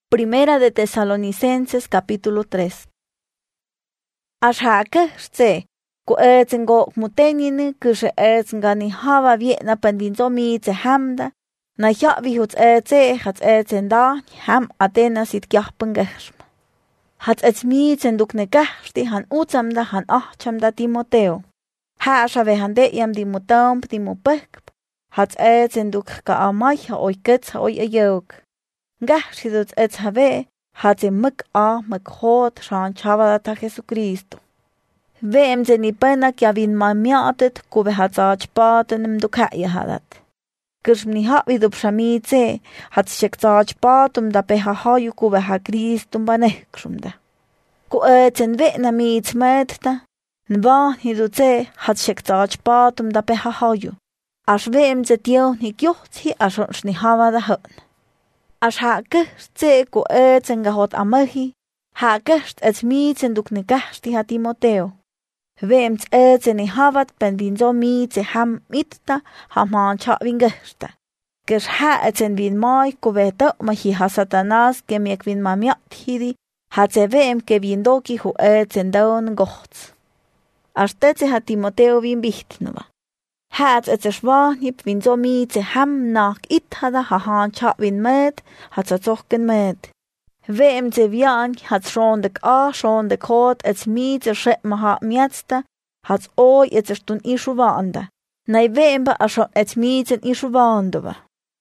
Primera de Tesalonicenses capítulo 3. Ashaka se ku etzengo mutenine kushe etzengani hava vietna pandinzo mi te hamda na yavi hut etze hat etzenda ham atena sit kyahpengersm hat etzmi zendukne gahsti han utsamda han ahchamda Timoteo ha shave hande yam Timoteum Timopek hat etzenduk ka amai oi kets oi ayok Gahshidut etzhave hat mik a mik hot shan chavata Jesucristo. Vem zeni pena kja vin mamiatet kuve hat zaachpatenem dukaya hadat. Kirshmni ha vidup shamitze hat shek zaachpatum da peha haju kuve ha Christum banekshumda. Ku etzen vena miits medta, nva hidutze hat shek zaachpatum da peha haju. As vem zetio ni kjohtsi as ni hava da hön. As haakest ze ku etzenga hot amahi, haakest et miitsen dukne gahsti ha Timoteo. Veems etzeni havat pen vinzo miitse ham mitta hamaan chavin gehsta. Ker ha etzen vin mai ku veta mahi ha satanas kemiek vin mamiat hidi, hatse veem ke vin doki hu etzen daun gochts. As tetze ha Timoteo vin bihtnuva. Hat etzeshwanip vin zo miitse ham nak ithada hahaan chavin med, hat zatzochen med. Veem ze vian hat shondek a shondek hot ets miitse shet maha mietsta, hat oi etzeshtun ishu vanda. Nei veemba ashon ets miitsen ishu vandova.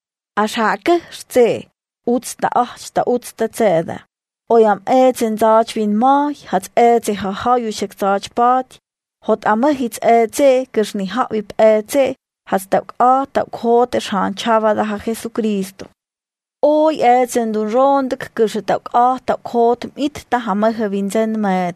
Ashake shze, utsta achsta utsta zede. Oyam etzen zaachvin mai, hat etse hahaju shek zaachpat, hot amahits etse kishni havip etse has tauk a tauk hote shan chavada ha Jesucristo. Oi etsen dun rondik kish tauk a tauk hot mit ta hamahe vinzen med.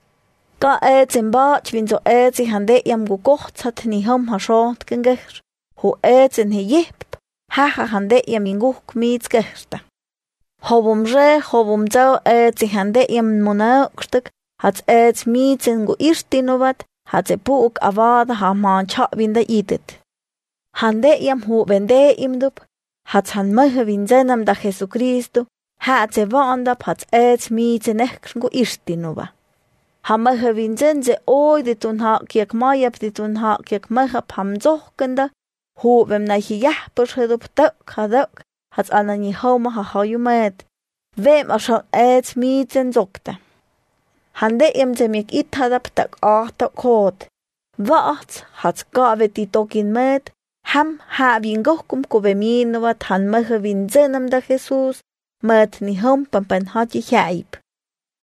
Ka etsen baach vinzo etsi hande yam gukochts hat ni hom ha shont gengehr. Ho etsen he jip haha hande yam inguk miits gehsta. Hovum zau etsi hande yam monaukrstuk hat ets miitsen gu irstinovat hat se puuk avada ha maan chavin idet. Hande yam hu vende imdup, hat han mehe vinzenam da Jesucristo, hat se vandap hat ets miitsen ekschen gu irstinova. Ha mehe vinzen ze oi ditun ha kiek mayap ditun ha kiek mehap ham zohkenda, hu vem na hi jahpers hedup duk ha duk, hat anani homa ha haju med. Vem ashan ets miitsen zokte. Hande emzemik ithadap tak ahta kod. Vaat hat gavet die tokin med, ham havin gokum koveminovat han mehe vinzenam da Jesus, med ni hom pampen hat je jaip.